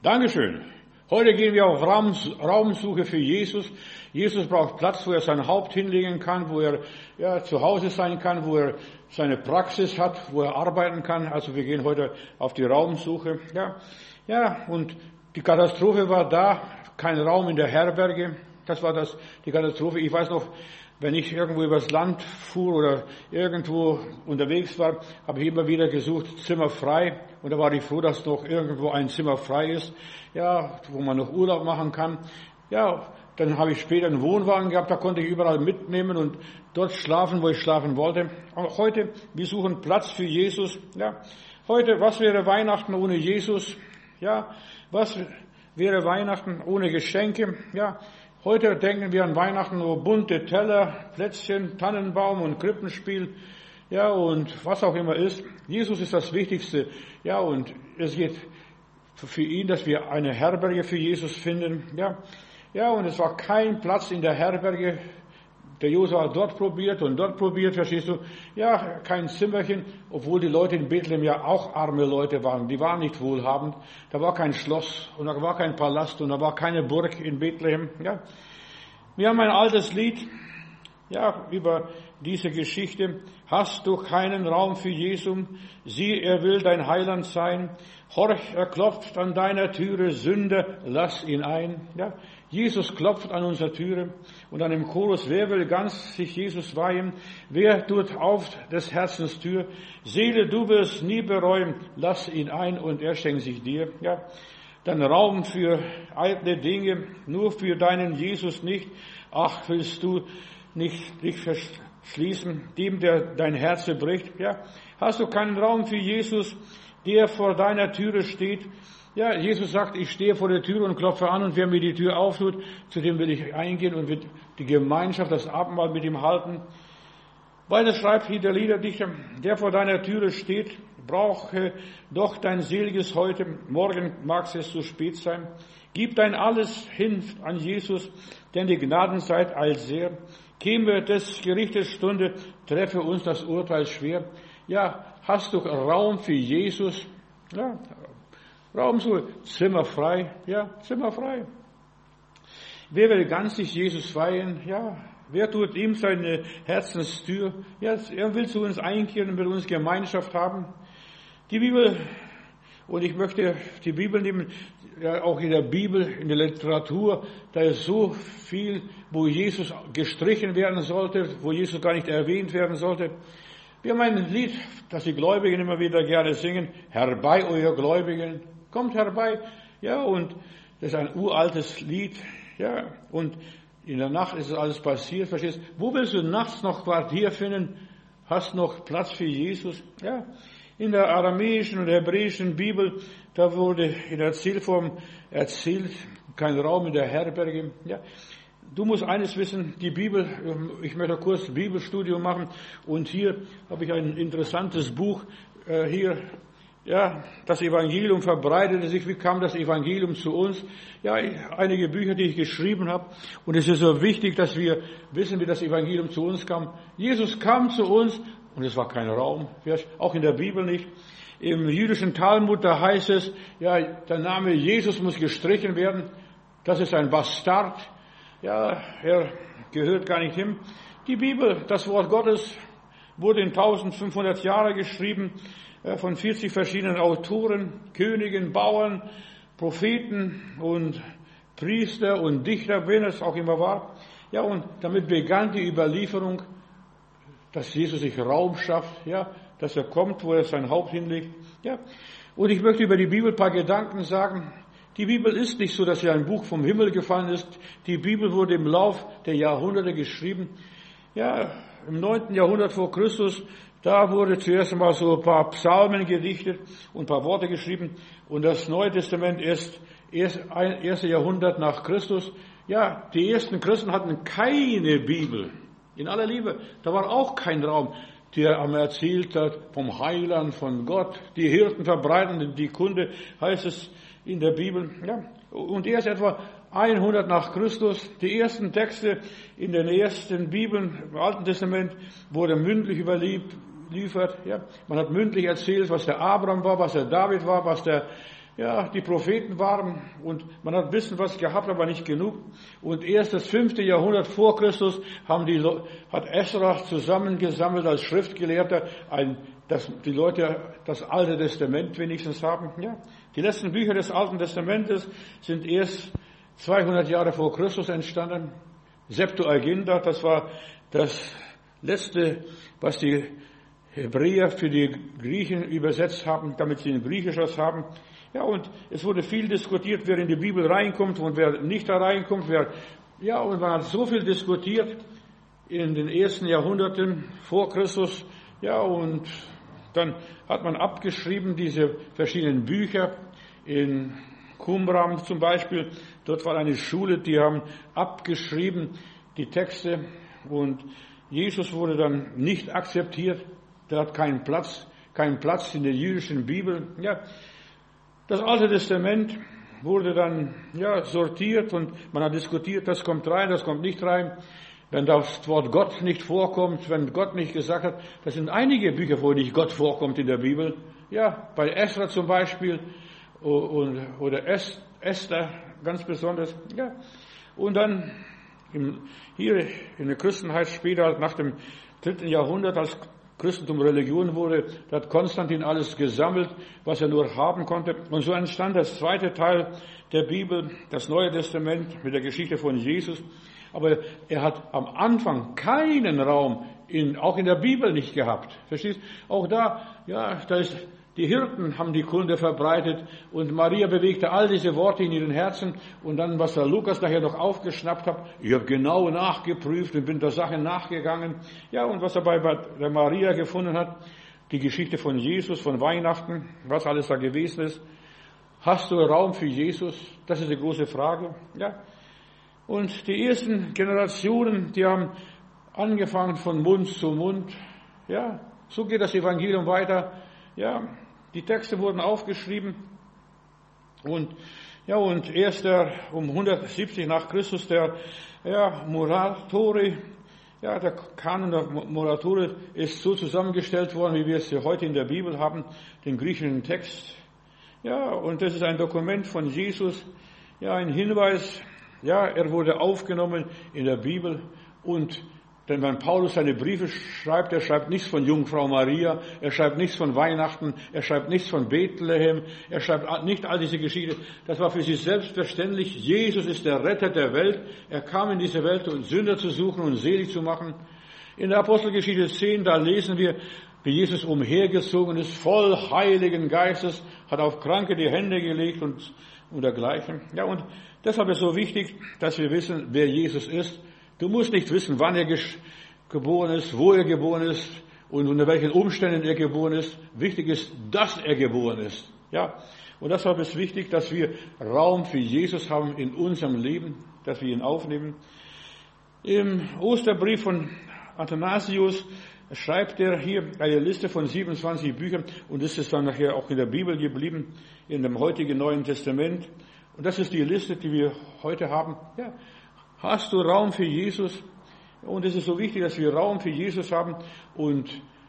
Dankeschön. Heute gehen wir auf Raumsuche für Jesus. Jesus braucht Platz, wo er sein Haupt hinlegen kann, wo er zu Hause sein kann, wo er seine Praxis hat, wo er arbeiten kann. Also wir gehen heute auf die Raumsuche. Und die Katastrophe war da, kein Raum in der Herberge. Das war die Katastrophe. Ich weiß noch, wenn ich irgendwo übers Land fuhr oder irgendwo unterwegs war, habe ich immer wieder gesucht, Zimmer frei. Und da war ich froh, dass noch irgendwo ein Zimmer frei ist, wo man noch Urlaub machen kann. Dann habe ich später einen Wohnwagen gehabt, da konnte ich überall mitnehmen und dort schlafen, wo ich schlafen wollte. Aber heute, wir suchen Platz für Jesus. Heute, was wäre Weihnachten ohne Jesus? Was wäre Weihnachten ohne Geschenke? Heute denken wir an Weihnachten, wo bunte Teller, Plätzchen, Tannenbaum und Krippenspiel, und was auch immer ist. Jesus ist das Wichtigste. Und es geht für ihn, dass wir eine Herberge für Jesus finden. Und es war kein Platz in der Herberge. Der Josua hat dort probiert, verstehst du? Kein Zimmerchen, obwohl die Leute in Bethlehem ja auch arme Leute waren. Die waren nicht wohlhabend. Da war kein Schloss und da war kein Palast und da war keine Burg in Bethlehem. Wir haben ein altes Lied, über diese Geschichte. Hast du keinen Raum für Jesus? Sieh, er will dein Heiland sein. Horch, er klopft an deiner Türe. Sünder, lass ihn ein. Jesus klopft an unserer Türe. Und an dem Chorus, wer will ganz sich Jesus weihen? Wer tut auf des Herzens Tür? Seele, du wirst nie bereuen. Lass ihn ein und er schenkt sich dir. Dann Raum für eitle Dinge, nur für deinen Jesus nicht. Ach, willst du nicht dich verschließen, dem, der dein Herz bricht? Hast du keinen Raum für Jesus, der vor deiner Türe steht? Jesus sagt, ich stehe vor der Tür und klopfe an und wer mir die Tür auftut, zu dem will ich eingehen und wird die Gemeinschaft, das Abendmahl mit ihm halten. Weiter schreibt hier der Liederdichter, der vor deiner Türe steht, brauche doch dein seliges heute, morgen mag es zu spät sein. Gib dein Alles hin an Jesus, denn die Gnadenzeit eilt sehr. Käme des Gerichtes Stunde, treffe uns das Urteil schwer. Hast du Raum für Jesus? Raum so, Zimmer frei, Zimmer frei. Wer will ganz sich Jesus weihen? Wer tut ihm seine Herzenstür? Er will zu uns einkehren und mit uns Gemeinschaft haben. Die Bibel, und ich möchte die Bibel nehmen, auch in der Bibel, in der Literatur, da ist so viel, wo Jesus gestrichen werden sollte, wo Jesus gar nicht erwähnt werden sollte. Wir haben ein Lied, das die Gläubigen immer wieder gerne singen, herbei, euer Gläubigen, kommt herbei, und das ist ein uraltes Lied, und in der Nacht ist es alles passiert, verstehst du? Wo willst du nachts noch Quartier finden? Hast noch Platz für Jesus? In der aramäischen und hebräischen Bibel, da wurde in Erzählform erzählt, kein Raum in der Herberge. Du musst eines wissen, die Bibel, ich möchte kurz Bibelstudium machen und hier habe ich ein interessantes Buch, das Evangelium verbreitete sich. Wie kam das Evangelium zu uns? Einige Bücher, die ich geschrieben habe. Und es ist so wichtig, dass wir wissen, wie das Evangelium zu uns kam. Jesus kam zu uns und es war kein Raum. Auch in der Bibel nicht. Im jüdischen Talmud, da heißt es, der Name Jesus muss gestrichen werden. Das ist ein Bastard. Er gehört gar nicht hin. Die Bibel, das Wort Gottes, wurde in 1500 Jahren geschrieben, von 40 verschiedenen Autoren, Königen, Bauern, Propheten und Priester und Dichter, wenn es auch immer war. Und damit begann die Überlieferung, dass Jesus sich Raum schafft, dass er kommt, wo er sein Haupt hinlegt. Und ich möchte über die Bibel ein paar Gedanken sagen. Die Bibel ist nicht so, dass sie ein Buch vom Himmel gefallen ist. Die Bibel wurde im Lauf der Jahrhunderte geschrieben. Im 9. Jahrhundert vor Christus, da wurde zuerst einmal so ein paar Psalmen gedichtet und ein paar Worte geschrieben. Und das Neue Testament ist erst 1. Jahrhundert nach Christus. Die ersten Christen hatten keine Bibel. In aller Liebe, da war auch kein Raum, der erzählt hat vom Heiland, von Gott. Die Hirten verbreiten die Kunde, heißt es in der Bibel. Und erst etwa 100 nach Christus, die ersten Texte in den ersten Bibeln, im Alten Testament, wurden mündlich überliefert. Man hat mündlich erzählt, was der Abraham war, was der David war, was der ja, die Propheten waren und man hat ein bisschen was gehabt, aber nicht genug. Und erst das 5. Jahrhundert vor Christus hat Esra zusammengesammelt als Schriftgelehrter, dass die Leute das Alte Testament wenigstens haben. Ja, die letzten Bücher des Alten Testamentes sind erst 200 Jahre vor Christus entstanden. Septuaginta, das war das Letzte, was die Hebräer für die Griechen übersetzt haben, damit sie ein Griechisches haben. Ja, und es wurde viel diskutiert, wer in die Bibel reinkommt und wer nicht da reinkommt. Und man hat so viel diskutiert in den ersten Jahrhunderten vor Christus. Ja, und dann hat man abgeschrieben diese verschiedenen Bücher. In Qumran zum Beispiel, dort war eine Schule, die haben abgeschrieben die Texte und Jesus wurde dann nicht akzeptiert. Der hat keinen Platz in der jüdischen Bibel. Ja, das Alte Testament wurde dann sortiert und man hat diskutiert, das kommt rein, das kommt nicht rein. Wenn das Wort Gott nicht vorkommt, wenn Gott nicht gesagt hat, das sind einige Bücher, wo nicht Gott vorkommt in der Bibel. Ja, bei Esra zum Beispiel oder Esther ganz besonders. Ja, und dann hier in der Christenheit später, nach dem 3. Jahrhundert, als Christentum Religion wurde, da hat Konstantin alles gesammelt, was er nur haben konnte. Und so entstand das zweite Teil der Bibel, das Neue Testament mit der Geschichte von Jesus. Aber er hat am Anfang keinen Raum, auch in der Bibel nicht gehabt. Verstehst? Auch da ist, die Hirten haben die Kunde verbreitet und Maria bewegte all diese Worte in ihren Herzen. Und dann, was der Lukas nachher noch aufgeschnappt hat, ich habe genau nachgeprüft und bin der Sache nachgegangen. Ja, und was er bei der Maria gefunden hat, die Geschichte von Jesus, von Weihnachten, was alles da gewesen ist. Hast du Raum für Jesus? Das ist die große Frage. Ja. Und die ersten Generationen, die haben angefangen von Mund zu Mund. Ja, so geht das Evangelium weiter. Ja, die Texte wurden aufgeschrieben und erst um 170 nach Christus der Muratori, der Kanon der Muratori ist so zusammengestellt worden, wie wir es heute in der Bibel haben, den griechischen Text. Ja, und das ist ein Dokument von Jesus, ein Hinweis, er wurde aufgenommen in der Bibel und denn wenn Paulus seine Briefe schreibt, er schreibt nichts von Jungfrau Maria, er schreibt nichts von Weihnachten, er schreibt nichts von Bethlehem, er schreibt nicht all diese Geschichte. Das war für sie selbstverständlich. Jesus ist der Retter der Welt. Er kam in diese Welt, um Sünder zu suchen und selig zu machen. In der Apostelgeschichte 10, da lesen wir, wie Jesus umhergezogen ist, voll Heiligen Geistes, hat auf Kranke die Hände gelegt und dergleichen. Ja, und deshalb ist es so wichtig, dass wir wissen, wer Jesus ist. Du musst nicht wissen, wann er geboren ist, wo er geboren ist und unter welchen Umständen er geboren ist. Wichtig ist, dass er geboren ist. Ja, und deshalb ist wichtig, dass wir Raum für Jesus haben in unserem Leben, dass wir ihn aufnehmen. Im Osterbrief von Athanasius schreibt er hier eine Liste von 27 Büchern und das ist dann nachher auch in der Bibel geblieben, in dem heutigen Neuen Testament. Und das ist die Liste, die wir heute haben. Ja. Hast du Raum für Jesus? Und es ist so wichtig, dass wir Raum für Jesus haben und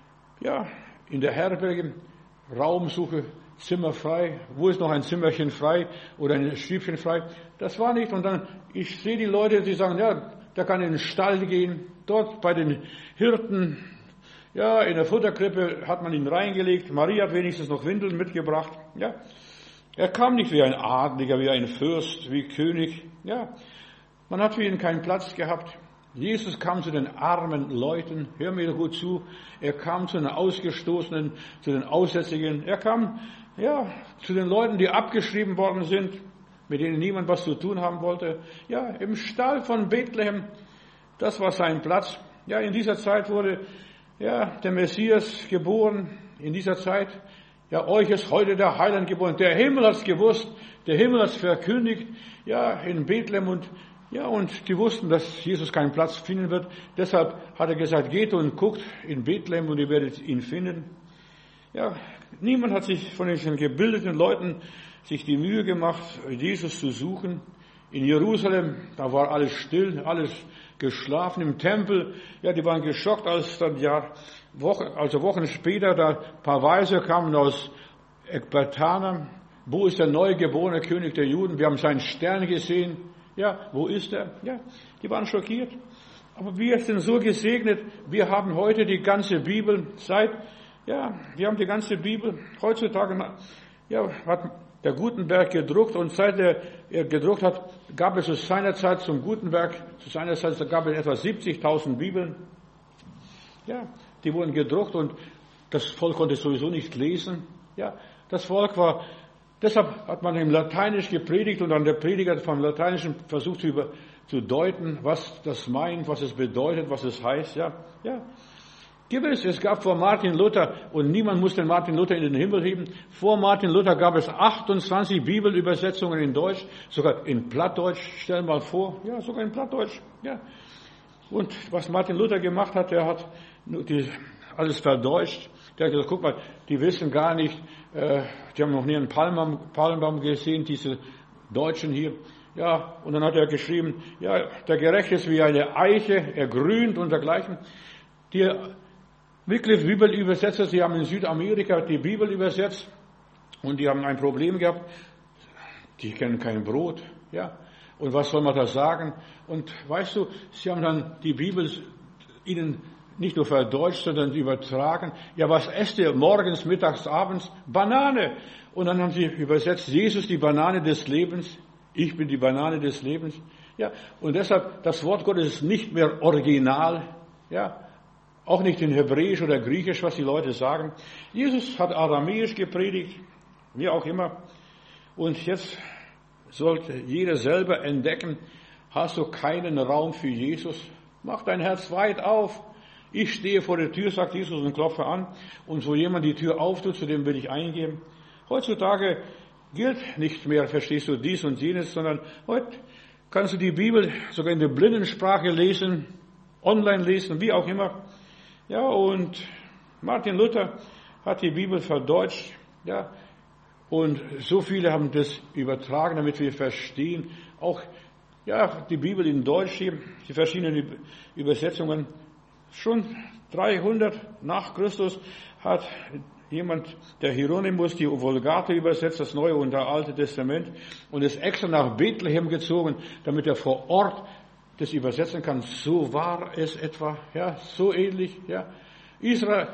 in der Herberge Raumsuche, Zimmer frei. Wo ist noch ein Zimmerchen frei oder ein Stübchen frei? Das war nicht. Und dann, ich sehe die Leute, die sagen, der kann in den Stall gehen. Dort bei den Hirten, in der Futterkrippe hat man ihn reingelegt. Maria hat wenigstens noch Windeln mitgebracht. Ja, er kam nicht wie ein Adliger, wie ein Fürst, wie König. Ja. Man hat für ihn keinen Platz gehabt. Jesus kam zu den armen Leuten. Hör mir doch gut zu. Er kam zu den Ausgestoßenen, zu den Aussätzigen. Er kam, zu den Leuten, die abgeschrieben worden sind, mit denen niemand was zu tun haben wollte. Ja, im Stall von Bethlehem. Das war sein Platz. Ja, in dieser Zeit wurde, der Messias geboren. In dieser Zeit, euch ist heute der Heiland geboren. Der Himmel hat's gewusst. Der Himmel hat's verkündigt. In Bethlehem und die wussten, dass Jesus keinen Platz finden wird. Deshalb hat er gesagt, geht und guckt in Bethlehem und ihr werdet ihn finden. Ja, niemand hat sich von diesen gebildeten Leuten sich die Mühe gemacht, Jesus zu suchen. In Jerusalem, da war alles still, alles geschlafen. Im Tempel, die waren geschockt, als dann Wochen später da ein paar Weise kamen aus Ekbatana, Wo ist der neugeborene König der Juden? Wir haben seinen Stern gesehen. Ja, wo ist er? Ja, die waren schockiert. Aber wir sind so gesegnet. Wir haben heute die ganze Bibel wir haben die ganze Bibel. Heutzutage, hat der Gutenberg gedruckt und seit er gedruckt hat, gab es zu seiner Zeit gab es etwa 70.000 Bibeln. Ja, die wurden gedruckt und das Volk konnte sowieso nicht lesen. Ja, das Volk deshalb hat man im Lateinisch gepredigt und dann der Prediger vom Lateinischen versucht zu deuten, was das meint, was es bedeutet, was es heißt. Ja. Gewiss, es gab vor Martin Luther, und niemand muss den Martin Luther in den Himmel heben, vor Martin Luther gab es 28 Bibelübersetzungen in Deutsch, sogar in Plattdeutsch, stell mal vor, ja, sogar in Plattdeutsch, ja. Und was Martin Luther gemacht hat, der hat alles verdeutscht. Der hat gesagt, guck mal, die wissen gar nicht, die haben noch nie einen Palmbaum gesehen, diese Deutschen hier. Ja, und dann hat er geschrieben, ja, der Gerechte ist wie eine Eiche, er grünt und dergleichen. Die Wycliffe Bibelübersetzer, sie haben in Südamerika die Bibel übersetzt und die haben ein Problem gehabt. Die kennen kein Brot, ja. Und was soll man da sagen? Und weißt du, sie haben dann die Bibel ihnen nicht nur verdeutscht, sondern übertragen. Ja, was esst ihr morgens, mittags, abends? Banane. Und dann haben sie übersetzt, Jesus, die Banane des Lebens. Ich bin die Banane des Lebens. Ja, und deshalb, das Wort Gottes ist nicht mehr original. Ja, auch nicht in Hebräisch oder Griechisch, was die Leute sagen. Jesus hat Aramäisch gepredigt, wie auch immer. Und jetzt sollte jeder selber entdecken, hast du keinen Raum für Jesus? Mach dein Herz weit auf. Ich stehe vor der Tür, sagt Jesus, und klopfe an. Und so jemand die Tür auftut, zu dem will ich eingehen. Heutzutage gilt nicht mehr, verstehst du, dies und jenes, sondern heute kannst du die Bibel sogar in der Blindensprache lesen, online lesen, wie auch immer. Ja, und Martin Luther hat die Bibel verdeutscht, ja, und so viele haben das übertragen, damit wir verstehen, auch, ja, die Bibel in Deutsch hier, die verschiedenen Übersetzungen. Schon 300 nach Christus hat jemand, der Hieronymus, die Vulgate übersetzt, das Neue und das Alte Testament, und ist extra nach Bethlehem gezogen, damit er vor Ort das übersetzen kann. So war es etwa, ja, so ähnlich, ja. Israel,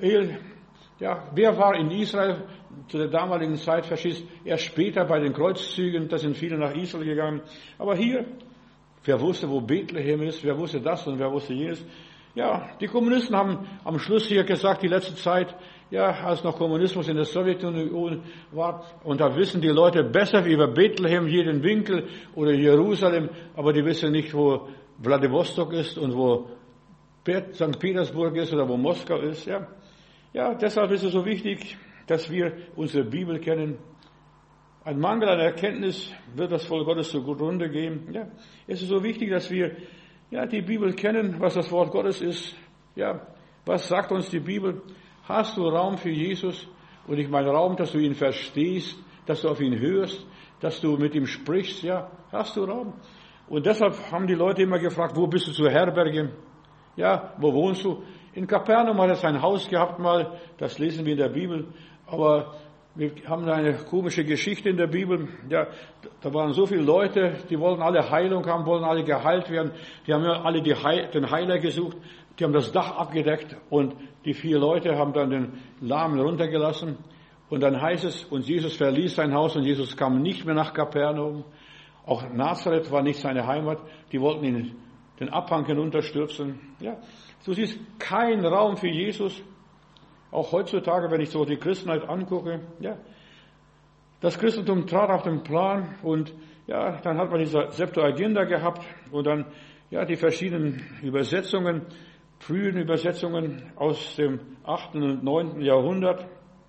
ja, wer war in Israel zu der damaligen Zeit Faschist? Erst später bei den Kreuzzügen, da sind viele nach Israel gegangen. Aber hier, wer wusste, wo Bethlehem ist, wer wusste das und wer wusste jenes? Ja, die Kommunisten haben am Schluss hier gesagt, die letzte Zeit, ja, als noch Kommunismus in der Sowjetunion war, und da wissen die Leute besser über Bethlehem, jeden Winkel oder Jerusalem, aber die wissen nicht, wo Wladiwostok ist und wo St. Petersburg ist oder wo Moskau ist, ja. Ja, deshalb ist es so wichtig, dass wir unsere Bibel kennen. Ein Mangel an Erkenntnis wird das Volk Gottes zugrunde gehen. Ja, es ist so wichtig, dass wir die Bibel kennen, was das Wort Gottes ist. Ja, was sagt uns die Bibel? Hast du Raum für Jesus? Und ich meine Raum, dass du ihn verstehst, dass du auf ihn hörst, dass du mit ihm sprichst. Ja, hast du Raum? Und deshalb haben die Leute immer gefragt, wo bist du zur Herberge? Ja, wo wohnst du? In Kapernaum hat er sein Haus gehabt mal, das lesen wir in der Bibel, aber wir haben eine komische Geschichte in der Bibel. Ja, da waren so viele Leute, die wollten alle Heilung haben, wollten alle geheilt werden. Die haben ja alle den Heiler gesucht. Die haben das Dach abgedeckt und die 4 Leute haben dann den Lahmen runtergelassen. Und dann heißt es, und Jesus verließ sein Haus und Jesus kam nicht mehr nach Kapernaum. Auch Nazareth war nicht seine Heimat. Die wollten ihn den Abhang hinunterstürzen. Ja, du siehst, kein Raum für Jesus. Auch heutzutage, wenn ich so die Christenheit angucke, ja, das Christentum trat auf den Plan und ja, dann hat man diese Septuaginta gehabt und dann ja die verschiedenen Übersetzungen, frühen Übersetzungen aus dem 8. und 9. Jahrhundert.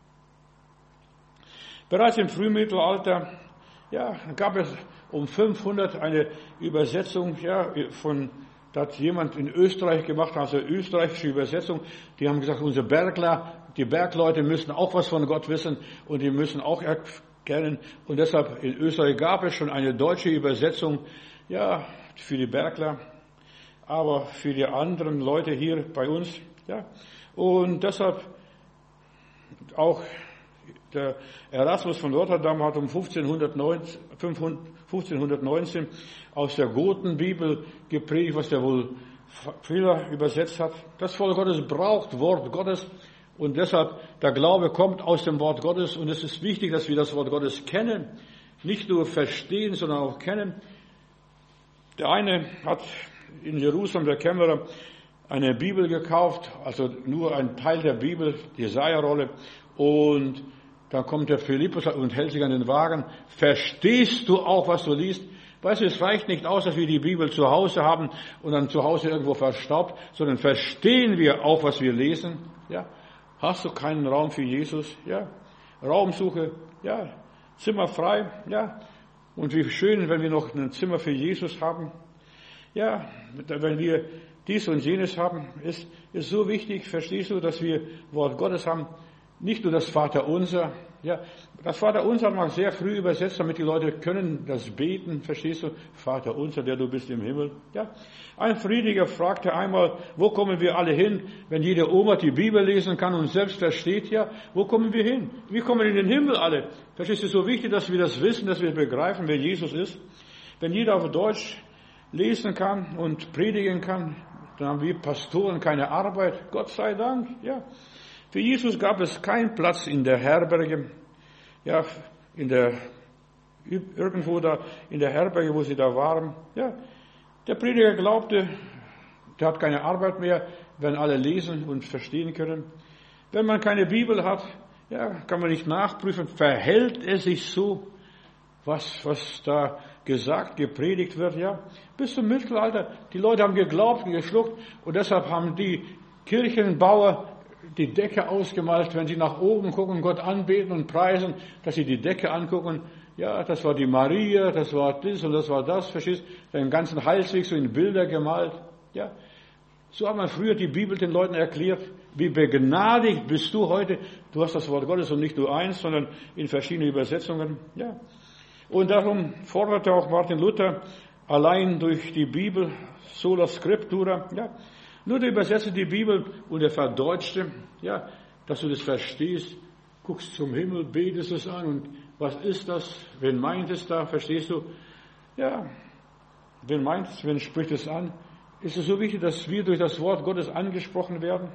Bereits im Frühmittelalter, ja, gab es um 500 eine Übersetzung, ja, da hat jemand in Österreich gemacht, also österreichische Übersetzung. Die haben gesagt, unsere die Bergleute müssen auch was von Gott wissen und die müssen auch erkennen. Und deshalb in Österreich gab es schon eine deutsche Übersetzung, ja, für die Bergler, aber für die anderen Leute hier bei uns, ja. Und deshalb auch Der Erasmus von Rotterdam hat um 1519 aus der Gotenbibel gepredigt, was der wohl Fehler übersetzt hat. Das Volk Gottes braucht Wort Gottes und deshalb der Glaube kommt aus dem Wort Gottes und es ist wichtig, dass wir das Wort Gottes kennen, nicht nur verstehen, sondern auch kennen. Der eine hat in Jerusalem, der Kämmerer, eine Bibel gekauft, also nur ein Teil der Bibel, die Jesaja-Rolle, und dann kommt der Philippus und hält sich an den Wagen. Verstehst du auch, was du liest? Weißt du, es reicht nicht aus, dass wir die Bibel zu Hause haben und dann zu Hause irgendwo verstaubt, sondern verstehen wir auch, was wir lesen? Ja. Hast du keinen Raum für Jesus? Ja. Raumsuche? Ja. Zimmer frei? Ja. Und wie schön, wenn wir noch ein Zimmer für Jesus haben. Ja. Wenn wir dies und jenes haben, ist so wichtig, verstehst du, dass wir Wort Gottes haben. Nicht nur das Vaterunser. Ja, das Vaterunser hat man sehr früh übersetzt, damit die Leute können das beten. Verstehst du? Vaterunser, der du bist im Himmel. Ja. Ein Friediger fragte einmal, wo kommen wir alle hin, wenn jede Oma die Bibel lesen kann und selbst versteht? Ja, wo kommen wir hin? Wir kommen in den Himmel alle. Verstehst du? So wichtig, dass wir das wissen, dass wir begreifen, wer Jesus ist. Wenn jeder auf Deutsch lesen kann und predigen kann, dann haben wir Pastoren keine Arbeit. Gott sei Dank. Ja. Für Jesus gab es keinen Platz in der Herberge, ja, irgendwo da in der Herberge, wo sie da waren. Ja, der Prediger glaubte, der hat keine Arbeit mehr, wenn alle lesen und verstehen können. Wenn man keine Bibel hat, ja, kann man nicht nachprüfen, verhält es sich so, was da gesagt, gepredigt wird, ja. Bis zum Mittelalter, die Leute haben geglaubt und geschluckt und deshalb haben die Kirchenbauer die Decke ausgemalt, wenn sie nach oben gucken, Gott anbeten und preisen, dass sie die Decke angucken. Ja, das war die Maria, das war das und das war das, verstehst du? Den ganzen Heilsweg so in Bilder gemalt. Ja, so hat man früher die Bibel den Leuten erklärt. Wie begnadigt bist du heute? Du hast das Wort Gottes und nicht nur eins, sondern in verschiedenen Übersetzungen. Ja, und darum forderte auch Martin Luther allein durch die Bibel, sola scriptura, ja. Luther übersetzte die Bibel und er verdeutschte, ja, dass du das verstehst, guckst zum Himmel, betest es an und was ist das? Wen meint es da? Verstehst du? Ja, wen meint es? Wen spricht es an? Ist es so wichtig, dass wir durch das Wort Gottes angesprochen werden?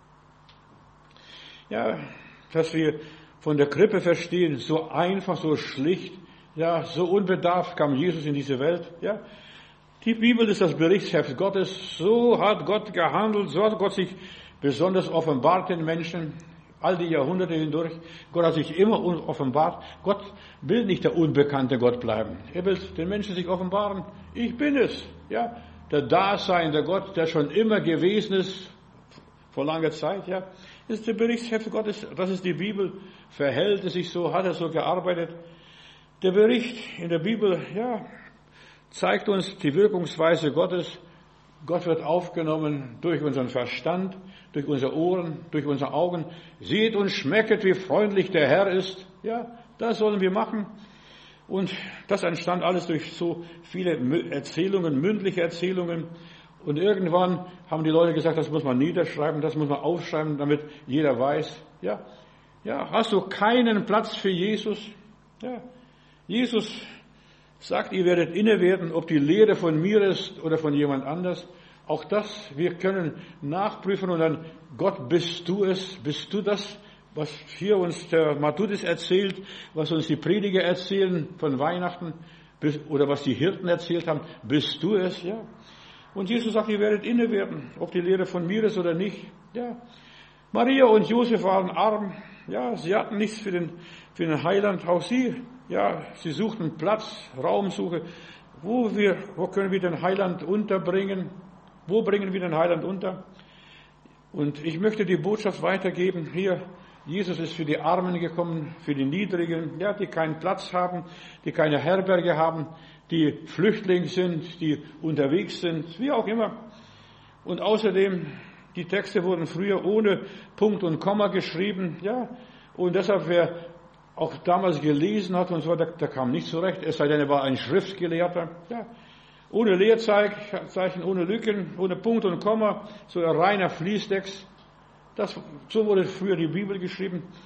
Ja, dass wir von der Krippe verstehen, so einfach, so schlicht, ja, so unbedarft kam Jesus in diese Welt, ja. Die Bibel ist das Berichtsheft Gottes. So hat Gott gehandelt, so hat Gott sich besonders offenbart den Menschen, all die Jahrhunderte hindurch. Gott hat sich immer offenbart. Gott will nicht der unbekannte Gott bleiben. Er will den Menschen sich offenbaren. Ich bin es, ja, der Daseinende Gott, der schon immer gewesen ist, vor langer Zeit, ja. Das ist der Berichtsheft Gottes, das ist die Bibel. Verhält es sich so, hat er so gearbeitet. Der Bericht in der Bibel, ja, zeigt uns die Wirkungsweise Gottes. Gott wird aufgenommen durch unseren Verstand, durch unsere Ohren, durch unsere Augen. Seht und schmecket, wie freundlich der Herr ist. Ja, das sollen wir machen. Und das entstand alles durch so viele Erzählungen, mündliche Erzählungen. Und irgendwann haben die Leute gesagt, das muss man niederschreiben, das muss man aufschreiben, damit jeder weiß. Ja, hast du keinen Platz für Jesus? Ja, Jesus sagt, ihr werdet inne werden, ob die Lehre von mir ist oder von jemand anders. Auch das, wir können nachprüfen und dann, Gott, bist du es? Bist du das, was hier uns der Matthäus erzählt, was uns die Prediger erzählen von Weihnachten oder was die Hirten erzählt haben? Bist du es? Ja. Und Jesus sagt, ihr werdet inne werden, ob die Lehre von mir ist oder nicht. Ja. Maria und Josef waren arm. Ja, sie hatten nichts für den Heiland. Auch sie, ja, sie suchten Platz, Raumsuche. Wo können wir den Heiland unterbringen? Wo bringen wir den Heiland unter? Und ich möchte die Botschaft weitergeben. Hier, Jesus ist für die Armen gekommen, für die Niedrigen, ja, die keinen Platz haben, die keine Herberge haben, die Flüchtlinge sind, die unterwegs sind, wie auch immer. Und außerdem, die Texte wurden früher ohne Punkt und Komma geschrieben, ja. Und deshalb, wer auch damals gelesen hat und so, der kam nicht zurecht, es sei denn, er war ein Schriftgelehrter, ja. Ohne Leerzeichen, ohne Lücken, ohne Punkt und Komma, so ein reiner Fließtext. So wurde früher die Bibel geschrieben.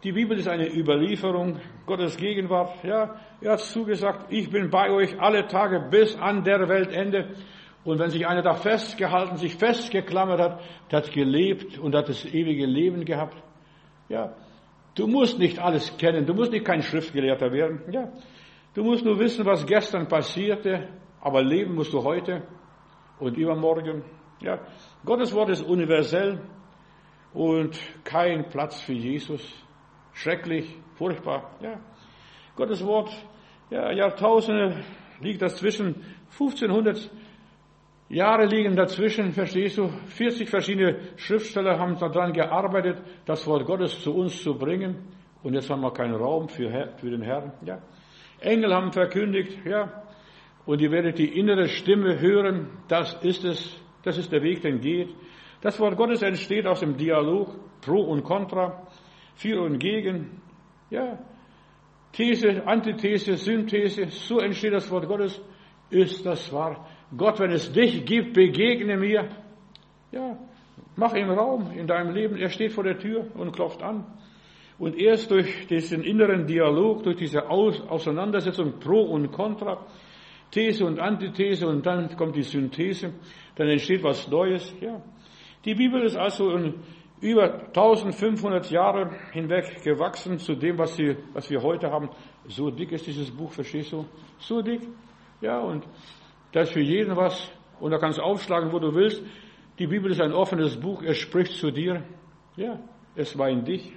Die Bibel ist eine Überlieferung Gottes Gegenwart. Ja, er hat zugesagt, ich bin bei euch alle Tage bis an der Weltende. Und wenn sich einer da festgehalten, sich festgeklammert hat, der hat gelebt und hat das ewige Leben gehabt. Ja, du musst nicht alles kennen, du musst nicht kein Schriftgelehrter werden. Ja, du musst nur wissen, was gestern passierte, aber leben musst du heute und übermorgen. Ja, Gottes Wort ist universell und kein Platz für Jesus. Schrecklich, furchtbar. Ja, Gottes Wort, ja, Jahrtausende liegt dazwischen, 1500 Jahre liegen dazwischen, verstehst du? 40 verschiedene Schriftsteller haben daran gearbeitet, das Wort Gottes zu uns zu bringen. Und jetzt haben wir keinen Raum für den Herrn. Ja. Engel haben verkündigt, ja. Und ihr werdet die innere Stimme hören. Das ist es. Das ist der Weg, den geht. Das Wort Gottes entsteht aus dem Dialog, Pro und Contra, für und gegen. Ja. These, Antithese, Synthese. So entsteht das Wort Gottes. Ist das wahr? Gott, wenn es dich gibt, begegne mir. Ja, mach ihm Raum in deinem Leben. Er steht vor der Tür und klopft an. Und erst durch diesen inneren Dialog, durch diese Auseinandersetzung Pro und Contra, These und Antithese und dann kommt die Synthese, dann entsteht was Neues. Ja, die Bibel ist also über 1500 Jahre hinweg gewachsen zu dem, was wir heute haben. So dick ist dieses Buch, verstehst du? So dick. Ja, und da ist für jeden was. Und da kannst du aufschlagen, wo du willst. Die Bibel ist ein offenes Buch. Es spricht zu dir. Ja, es war in dich.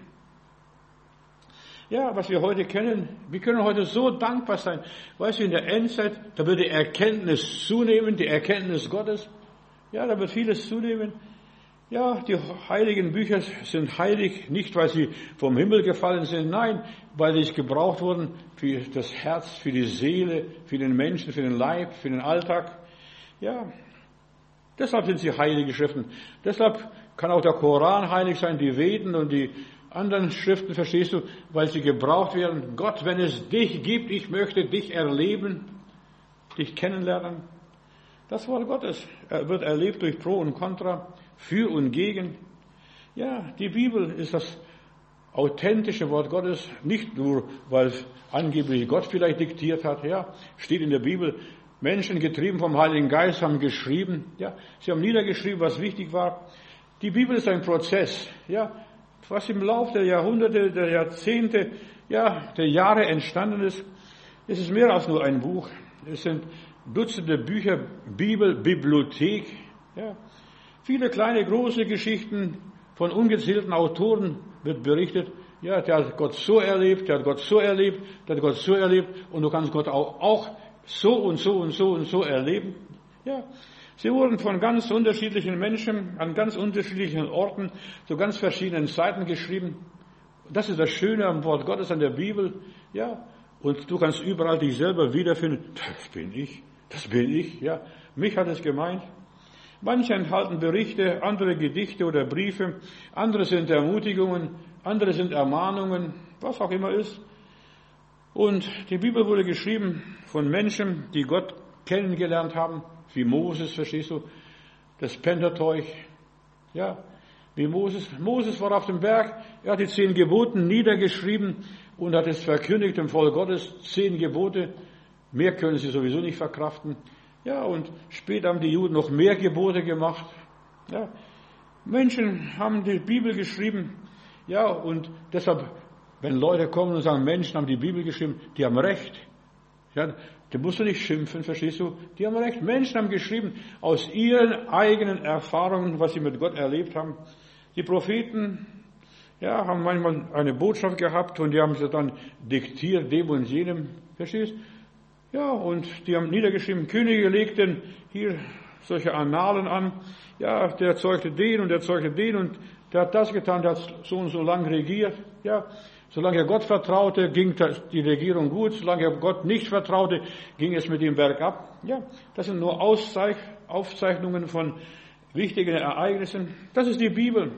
Ja, was wir heute kennen, wir können heute so dankbar sein. Weißt du, in der Endzeit, da wird die Erkenntnis zunehmen, die Erkenntnis Gottes. Ja, da wird vieles zunehmen. Ja, die heiligen Bücher sind heilig, nicht weil sie vom Himmel gefallen sind, nein, weil sie gebraucht wurden für das Herz, für die Seele, für den Menschen, für den Leib, für den Alltag. Ja, deshalb sind sie heilige Schriften. Deshalb kann auch der Koran heilig sein, die Veden und die anderen Schriften, verstehst du, weil sie gebraucht werden. Gott, wenn es dich gibt, ich möchte dich erleben, dich kennenlernen. Das Wort Gottes wird erlebt durch Pro und Contra, für und gegen. Ja, die Bibel ist das authentische Wort Gottes, nicht nur, weil angeblich Gott vielleicht diktiert hat. Ja, steht in der Bibel, Menschen getrieben vom Heiligen Geist haben geschrieben. Ja, sie haben niedergeschrieben, was wichtig war. Die Bibel ist ein Prozess. Ja, was im Laufe der Jahrhunderte, der Jahrzehnte, ja, der Jahre entstanden ist. Es ist mehr als nur ein Buch. Es sind Dutzende Bücher, Bibel, Bibliothek. Ja. Viele kleine, große Geschichten von ungezählten Autoren wird berichtet. Ja, der hat Gott so erlebt, der hat Gott so erlebt, der hat Gott so erlebt. Und du kannst Gott auch so und so und so und so erleben. Ja, sie wurden von ganz unterschiedlichen Menschen an ganz unterschiedlichen Orten zu ganz verschiedenen Zeiten geschrieben. Das ist das Schöne am Wort Gottes, an der Bibel. Ja, und du kannst überall dich selber wiederfinden. Das bin ich. Ja, mich hat es gemeint. Manche enthalten Berichte, andere Gedichte oder Briefe, andere sind Ermutigungen, andere sind Ermahnungen, was auch immer ist. Und die Bibel wurde geschrieben von Menschen, die Gott kennengelernt haben, wie Moses, verstehst du, das Pentateuch, ja, wie Moses. Moses war auf dem Berg, er hat die 10 Gebote niedergeschrieben und hat es verkündigt im Volk Gottes, 10 Gebote, mehr können sie sowieso nicht verkraften. Ja, und später haben die Juden noch mehr Gebote gemacht. Ja, Menschen haben die Bibel geschrieben. Ja, und deshalb, wenn Leute kommen und sagen, Menschen haben die Bibel geschrieben, die haben recht. Ja, da musst du nicht schimpfen, verstehst du? Die haben recht. Menschen haben geschrieben aus ihren eigenen Erfahrungen, was sie mit Gott erlebt haben. Die Propheten, ja, haben manchmal eine Botschaft gehabt und die haben sie dann diktiert, dem und jenem. Verstehst du? Ja, und die haben niedergeschrieben, Könige legten hier solche Annalen an. Ja, der zeugte den und der zeugte den und der hat das getan, der hat so und so lang regiert. Ja, solange er Gott vertraute, ging die Regierung gut. Solange er Gott nicht vertraute, ging es mit ihm bergab. Ja, das sind nur Aufzeichnungen von wichtigen Ereignissen. Das ist die Bibel.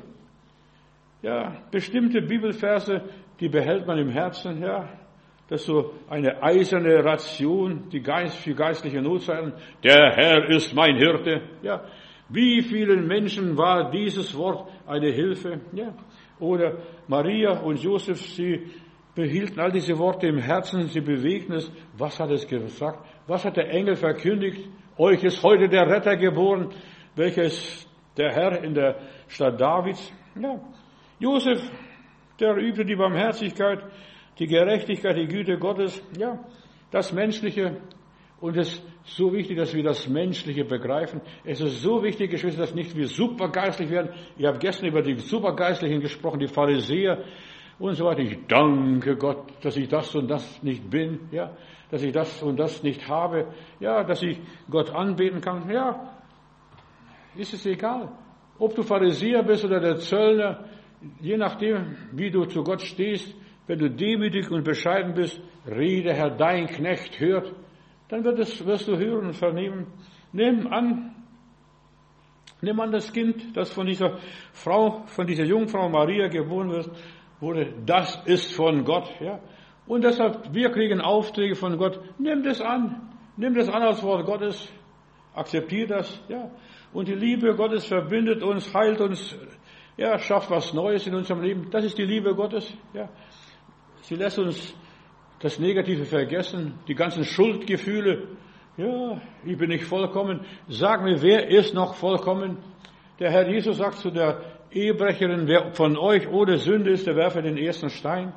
Ja, bestimmte Bibelverse, die behält man im Herzen. Ja, das ist so eine eiserne Ration, die für geistliche Notzeiten. Der Herr ist mein Hirte. Ja, wie vielen Menschen war dieses Wort eine Hilfe? Ja, Oder Maria und Josef, sie behielten all diese Worte im Herzen, sie bewegten es. Was hat es gesagt? Was hat der Engel verkündigt? Euch ist heute der Retter geboren, welcher ist der Herr in der Stadt Davids. Ja, Josef, der übte die Barmherzigkeit, die Gerechtigkeit, die Güte Gottes, ja, das Menschliche. Und es ist so wichtig, dass wir das Menschliche begreifen. Es ist so wichtig, Geschwister, dass nicht wir supergeistlich werden. Ich habe gestern über die Supergeistlichen gesprochen, die Pharisäer und so weiter. Ich danke Gott, dass ich das und das nicht bin, ja, dass ich das und das nicht habe, ja, dass ich Gott anbeten kann. Ja, ist es egal, ob du Pharisäer bist oder der Zöllner, je nachdem, wie du zu Gott stehst. Wenn du demütig und bescheiden bist, rede, Herr, dein Knecht hört, dann wirst du hören und vernehmen. Nimm an das Kind, das von dieser Frau, von dieser Jungfrau Maria geboren wurde, das ist von Gott, ja. Und deshalb, wir kriegen Aufträge von Gott. Nimm das an als Wort Gottes, akzeptier das, ja. Und die Liebe Gottes verbindet uns, heilt uns, ja, schafft was Neues in unserem Leben. Das ist die Liebe Gottes, ja. Sie lässt uns das Negative vergessen, die ganzen Schuldgefühle. Ja, ich bin nicht vollkommen. Sag mir, wer ist noch vollkommen? Der Herr Jesus sagt zu der Ehebrecherin, wer von euch ohne Sünde ist, der werfe den ersten Stein.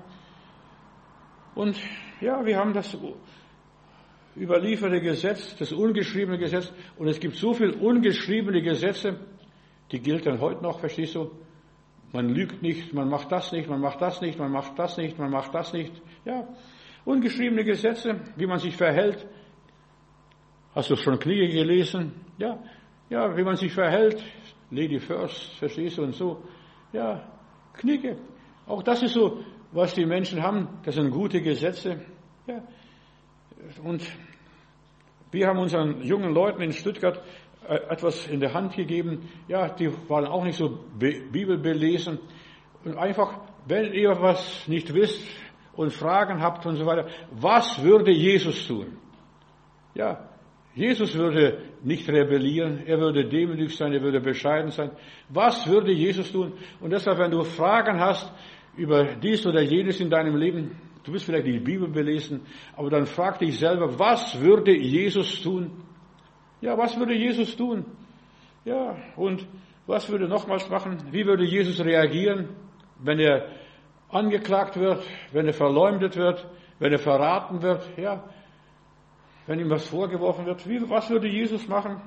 Und ja, wir haben das überlieferte Gesetz, das ungeschriebene Gesetz. Und es gibt so viele ungeschriebene Gesetze, die gelten heute noch, verstehst du? Man lügt nicht, man macht das nicht, man macht das nicht, man macht das nicht, man macht das nicht. Ja, ungeschriebene Gesetze, wie man sich verhält. Hast du schon Knie gelesen? Ja, wie man sich verhält. Lady First, verstehst du, und so. Ja, Knie. Auch das ist so, was die Menschen haben. Das sind gute Gesetze. Ja. Und wir haben unseren jungen Leuten in Stuttgart etwas in der Hand gegeben. Ja, die waren auch nicht so bibelbelesen. Und einfach, wenn ihr was nicht wisst und Fragen habt und so weiter, was würde Jesus tun? Ja, Jesus würde nicht rebellieren, er würde demütig sein, er würde bescheiden sein. Was würde Jesus tun? Und deshalb, wenn du Fragen hast über dies oder jenes in deinem Leben, du wirst vielleicht die Bibel belesen, aber dann frag dich selber, was würde Jesus tun? Ja, was würde Jesus tun? Ja, und was würde nochmals machen? Wie würde Jesus reagieren, wenn er angeklagt wird, wenn er verleumdet wird, wenn er verraten wird? Ja, wenn ihm was vorgeworfen wird, was würde Jesus machen?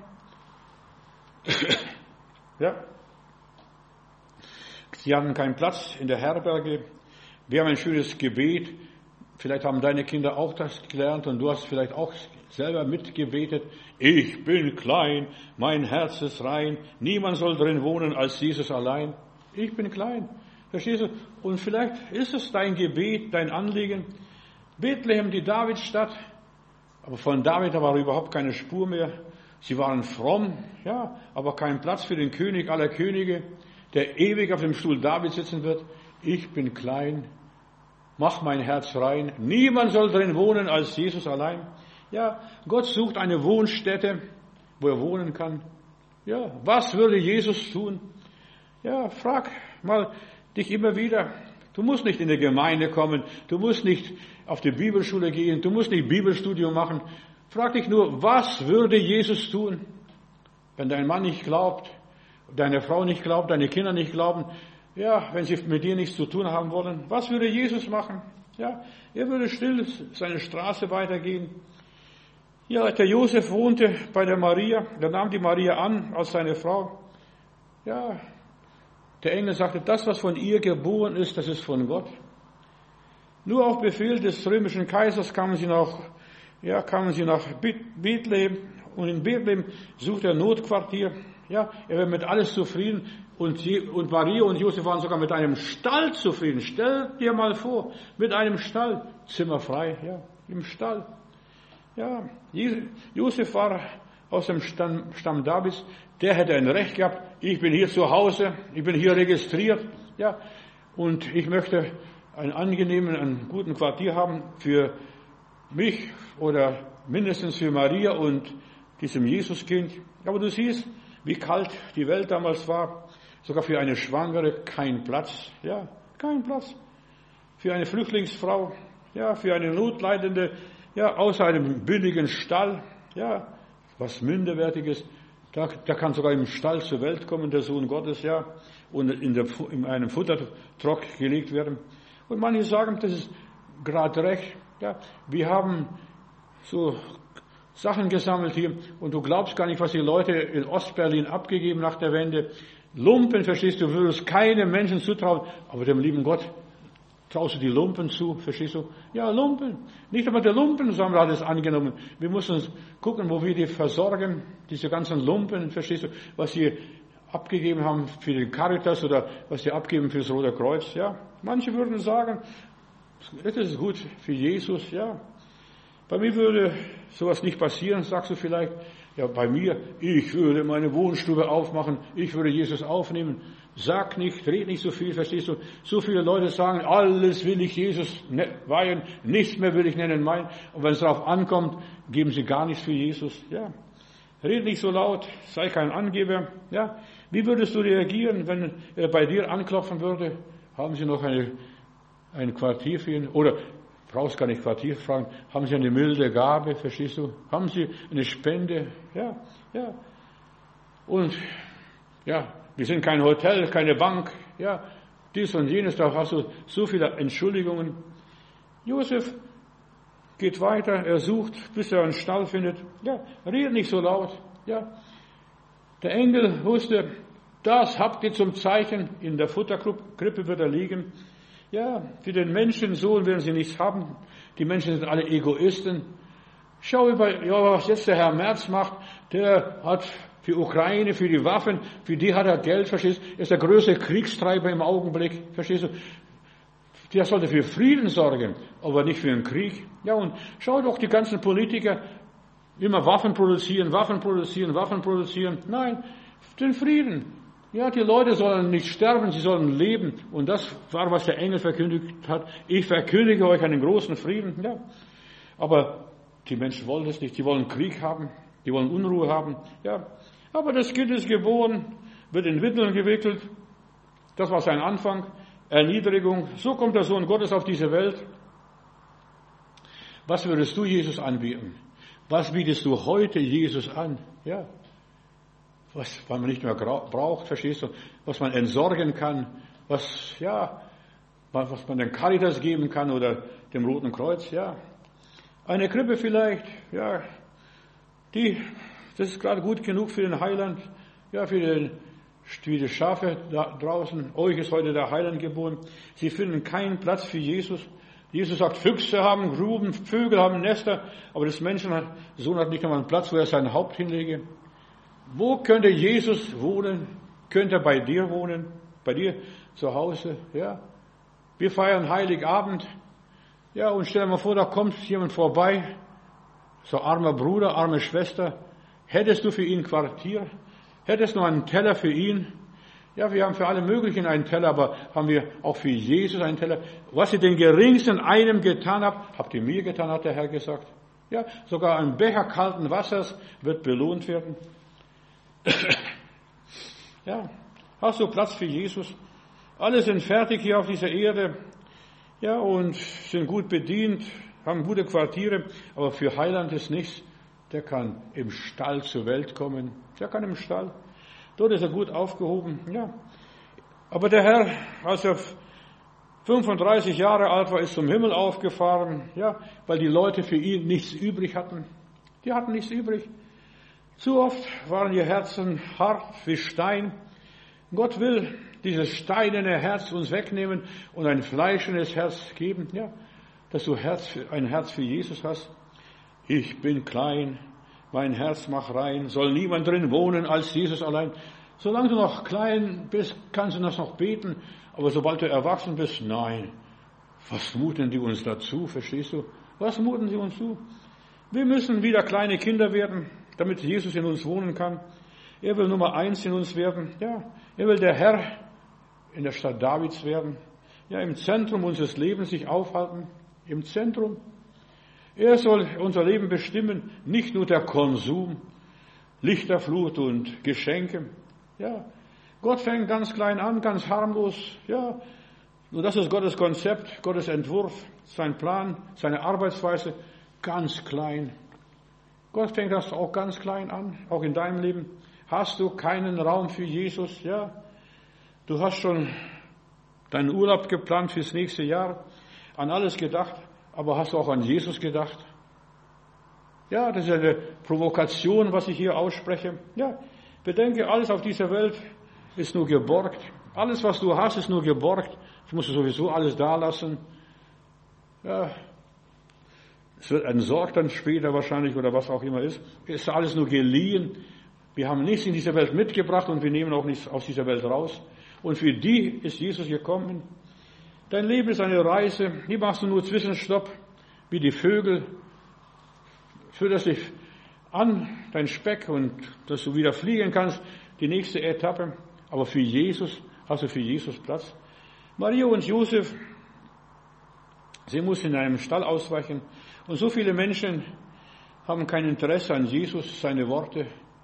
Ja. Sie hatten keinen Platz in der Herberge. Wir haben ein schönes Gebet. Vielleicht haben deine Kinder auch das gelernt und du hast vielleicht auch selber mitgebetet. Ich bin klein, mein Herz ist rein. Niemand soll drin wohnen als Jesus allein. Ich bin klein. Verstehst du? Und vielleicht ist es dein Gebet, dein Anliegen. Bethlehem, die Davidstadt. Aber von David war überhaupt keine Spur mehr. Sie waren fromm, ja, aber kein Platz für den König aller Könige, der ewig auf dem Stuhl David sitzen wird. Ich bin klein, mach mein Herz rein. Niemand soll drin wohnen als Jesus allein. Ja, Gott sucht eine Wohnstätte, wo er wohnen kann. Ja, was würde Jesus tun? Ja, frag mal dich immer wieder. Du musst nicht in die Gemeinde kommen, du musst nicht auf die Bibelschule gehen, du musst nicht Bibelstudium machen. Frag dich nur, was würde Jesus tun, wenn dein Mann nicht glaubt, deine Frau nicht glaubt, deine Kinder nicht glauben, ja, wenn sie mit dir nichts zu tun haben wollen. Was würde Jesus machen? Ja, er würde still seine Straße weitergehen. Ja, der Josef wohnte bei der Maria, er nahm die Maria an als seine Frau. Ja, der Engel sagte, das, was von ihr geboren ist, das ist von Gott. Nur auf Befehl des römischen Kaisers kamen sie nach Bethlehem. Und in Bethlehem sucht er Notquartier. Ja, er war mit alles zufrieden. Und Maria und Josef waren sogar mit einem Stall zufrieden. Stell dir mal vor, mit einem Stall. Zimmer frei, ja, im Stall. Ja, Josef war aus dem Stamm Davids, der hätte ein Recht gehabt, ich bin hier zu Hause, ich bin hier registriert, ja, und ich möchte einen guten Quartier haben für mich oder mindestens für Maria und diesem Jesuskind. Aber du siehst, wie kalt die Welt damals war. Sogar für eine Schwangere kein Platz. Ja, kein Platz. Für eine Flüchtlingsfrau, ja, für eine Notleidende, ja, außer einem billigen Stall, ja, was Minderwertiges. Da kann sogar im Stall zur Welt kommen, der Sohn Gottes, ja, und in einem Futtertrock gelegt werden. Und manche sagen, das ist gerade recht. Ja, wir haben so Sachen gesammelt hier und du glaubst gar nicht, was die Leute in Ostberlin abgegeben nach der Wende. Lumpen, verstehst du, würdest keinem Menschen zutrauen, aber dem lieben Gott traust du die Lumpen zu, verstehst du? Ja, Lumpen. Nicht einmal der Lumpensammler hat es angenommen. Wir müssen gucken, wo wir die versorgen, diese ganzen Lumpen, verstehst du, was sie abgegeben haben für den Caritas oder was sie abgeben für das Rote Kreuz, ja. Manche würden sagen, das ist gut für Jesus, ja. Bei mir würde sowas nicht passieren, sagst du vielleicht. Ja, bei mir, ich würde meine Wohnstube aufmachen, ich würde Jesus aufnehmen. Sag nicht, red nicht so viel, verstehst du? So viele Leute sagen, alles will ich Jesus weihen, nichts mehr will ich nennen mein. Und wenn es darauf ankommt, geben sie gar nichts für Jesus. Ja, red nicht so laut, sei kein Angeber. Ja, wie würdest du reagieren, wenn er bei dir anklopfen würde? Haben Sie noch ein Quartier für ihn? Oder brauchst gar nicht Quartier fragen. Haben Sie eine milde Gabe, verstehst du? Haben Sie eine Spende? Ja, ja. Und, ja, wir sind kein Hotel, keine Bank, ja, dies und jenes, da hast du so viele Entschuldigungen. Josef geht weiter, er sucht, bis er einen Stall findet. Ja, redet nicht so laut, ja. Der Engel wusste, das habt ihr zum Zeichen, in der Futterkrippe wird er liegen. Ja, für den Menschensohn werden sie nichts haben. Die Menschen sind alle Egoisten. Schau was jetzt der Herr Merz macht. Der hat für Ukraine, für die Waffen, für die hat er Geld, verstehst du? Ist der größte Kriegstreiber im Augenblick, verstehst du? Der sollte für Frieden sorgen, aber nicht für einen Krieg. Ja, und schau doch die ganzen Politiker, immer Waffen produzieren. Nein, den Frieden. Ja, die Leute sollen nicht sterben, sie sollen leben. Und das war, was der Engel verkündigt hat. Ich verkündige euch einen großen Frieden. Ja. Aber die Menschen wollen es nicht. Die wollen Krieg haben. Die wollen Unruhe haben. Ja. Aber das Kind ist geboren, wird in Windeln gewickelt. Das war sein Anfang. Erniedrigung. So kommt der Sohn Gottes auf diese Welt. Was würdest du Jesus anbieten? Was bietest du heute Jesus an? Ja. Was man nicht mehr braucht, verstehst du? Was man entsorgen kann, was man den Caritas geben kann oder dem Roten Kreuz, ja. Eine Krippe vielleicht, ja, das ist gerade gut genug für den Heiland, ja, für die Schafe da draußen. Euch ist heute der Heiland geboren. Sie finden keinen Platz für Jesus. Jesus sagt, Füchse haben Gruben, Vögel haben Nester, aber das Menschensohn hat nicht einmal einen Platz, wo er sein Haupt hinlege. Wo könnte Jesus wohnen? Könnte er bei dir wohnen? Bei dir zu Hause? Ja. Wir feiern Heiligabend. Ja, und stell dir mal vor, da kommt jemand vorbei. So armer Bruder, arme Schwester. Hättest du für ihn Quartier? Hättest du einen Teller für ihn? Ja, wir haben für alle möglichen einen Teller, aber haben wir auch für Jesus einen Teller? Was ihr den geringsten einem getan habt ihr mir getan, hat der Herr gesagt. Ja, sogar ein Becher kalten Wassers wird belohnt werden. Ja, hast du Platz für Jesus? Alle sind fertig hier auf dieser Erde, ja, und sind gut bedient, haben gute Quartiere, aber für Heiland ist nichts. Der kann im Stall zur Welt kommen. Der kann im Stall. Dort ist er gut aufgehoben, ja. Aber der Herr, als er 35 Jahre alt war, ist zum Himmel aufgefahren, ja, weil die Leute für ihn nichts übrig hatten. Die hatten nichts übrig. Zu oft waren ihr Herzen hart wie Stein. Gott will dieses steinerne Herz uns wegnehmen und ein fleischendes Herz geben, ja, dass du ein Herz für Jesus hast. Ich bin klein, mein Herz mach rein, soll niemand drin wohnen als Jesus allein. Solange du noch klein bist, kannst du das noch beten, aber sobald du erwachsen bist, nein. Was muten die uns dazu, verstehst du? Was muten sie uns zu? Wir müssen wieder kleine Kinder werden, damit Jesus in uns wohnen kann. Er will Nummer 1 in uns werden. Ja, er will der Herr in der Stadt Davids werden. Ja, im Zentrum unseres Lebens sich aufhalten. Im Zentrum. Er soll unser Leben bestimmen, nicht nur der Konsum, Lichterflut und Geschenke. Ja, Gott fängt ganz klein an, ganz harmlos. Ja, und das ist Gottes Konzept, Gottes Entwurf, sein Plan, seine Arbeitsweise, ganz klein. Gott fängt das auch ganz klein an, auch in deinem Leben. Hast du keinen Raum für Jesus? Ja, du hast schon deinen Urlaub geplant fürs nächste Jahr, an alles gedacht, aber hast du auch an Jesus gedacht? Ja, das ist eine Provokation, was ich hier ausspreche. Ja, bedenke, alles auf dieser Welt ist nur geborgt. Alles, was du hast, ist nur geborgt. Das musst du sowieso alles da lassen. Ja, es wird entsorgt dann später wahrscheinlich oder was auch immer ist. Es ist alles nur geliehen. Wir haben nichts in dieser Welt mitgebracht und wir nehmen auch nichts aus dieser Welt raus. Und für die ist Jesus gekommen. Dein Leben ist eine Reise. Hier machst du nur Zwischenstopp, wie die Vögel. Fütterst dich an, dein Speck, und dass du wieder fliegen kannst, die nächste Etappe. Aber für Jesus, hast du für Jesus Platz? Maria und Josef, sie mussten in einem Stall ausweichen. Und so viele Menschen haben kein Interesse an Jesus, seine Worte.